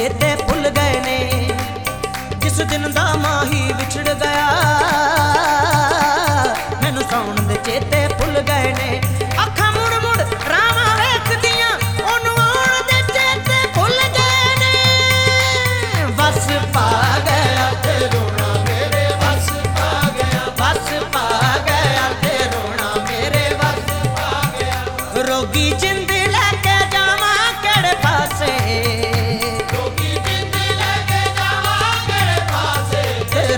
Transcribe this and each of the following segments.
चेते भुल गए ने, जिस दिन दा माही विछड़ गया मैनू सौण दे चेते भुल गए ने। अखां मुड़ मुड़ रावां वेखदियां ओनू आउण दे चेते भुल गए ने। वस पा गया ते रोना मेरे वस पा गया, वस पा गया ते रोना मेरे वस पा गया। रोगी जिंद लैके जावां केड़े पासे, रोगी जिंद लैके जावां केड़े पासे, ते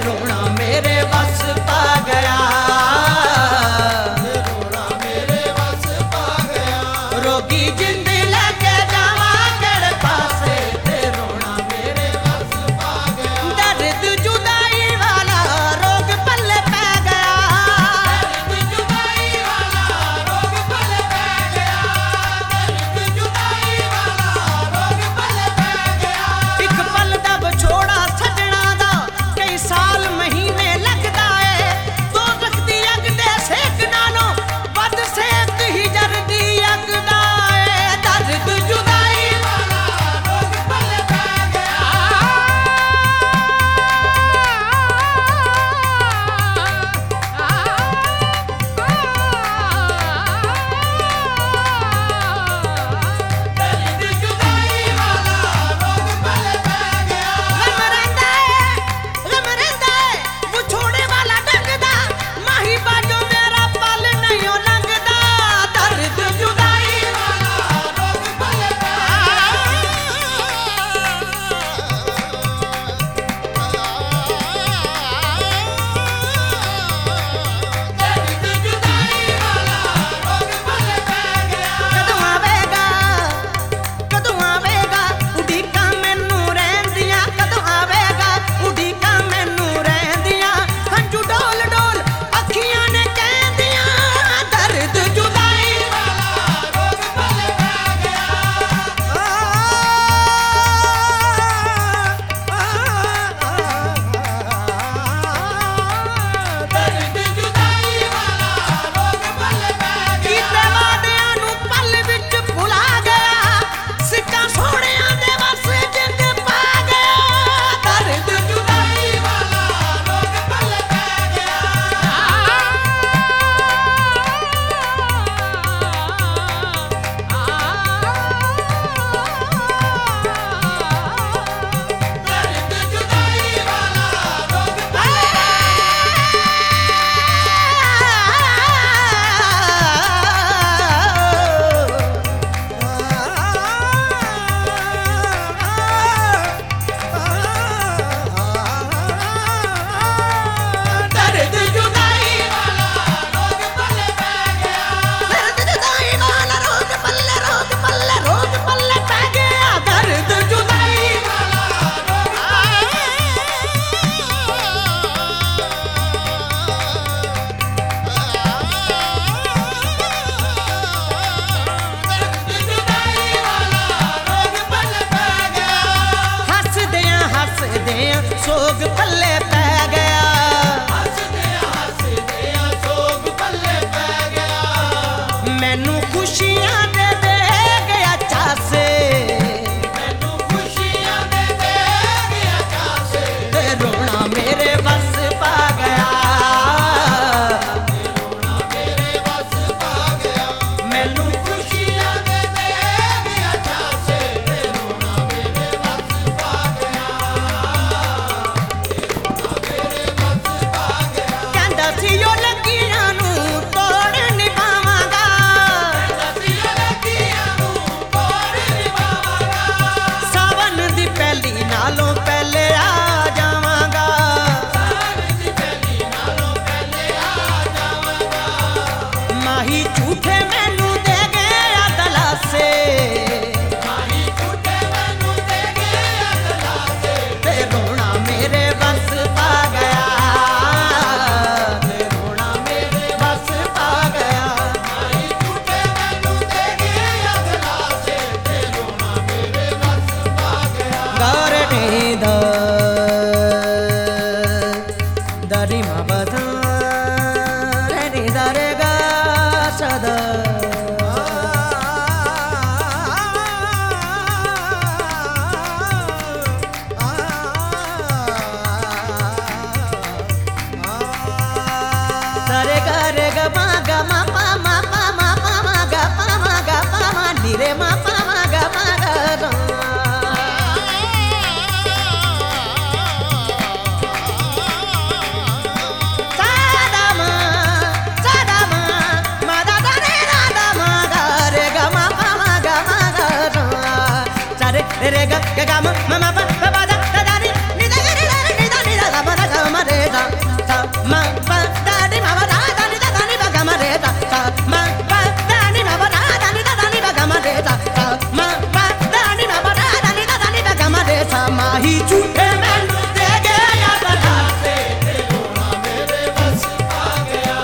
रे ग ग ग म म प प प दा दा दा नि दा ग रे दा नि दा नि दा ग म दा ग म रे दा सा म प दा नि म प दा दा नि दा दा नि ब ग म रे दा सा म प दा नि म प दा दा नि दा दा नि ब ग म रे दा सा म प दा नि म प दा दा नि दा दा नि ब ग म रे सा माही झूठे मैनू दे गया गलासे ते रोना मेरे बस आ गया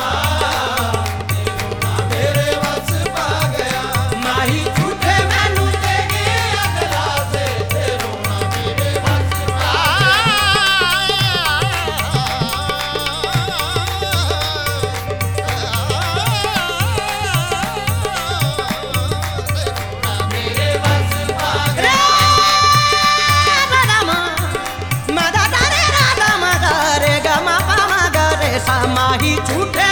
मेरे बस आ गया माही झूठे मैनू दे गया गलासे ते रोना मेरे बस आ मेरे बस आ गया माही झूठे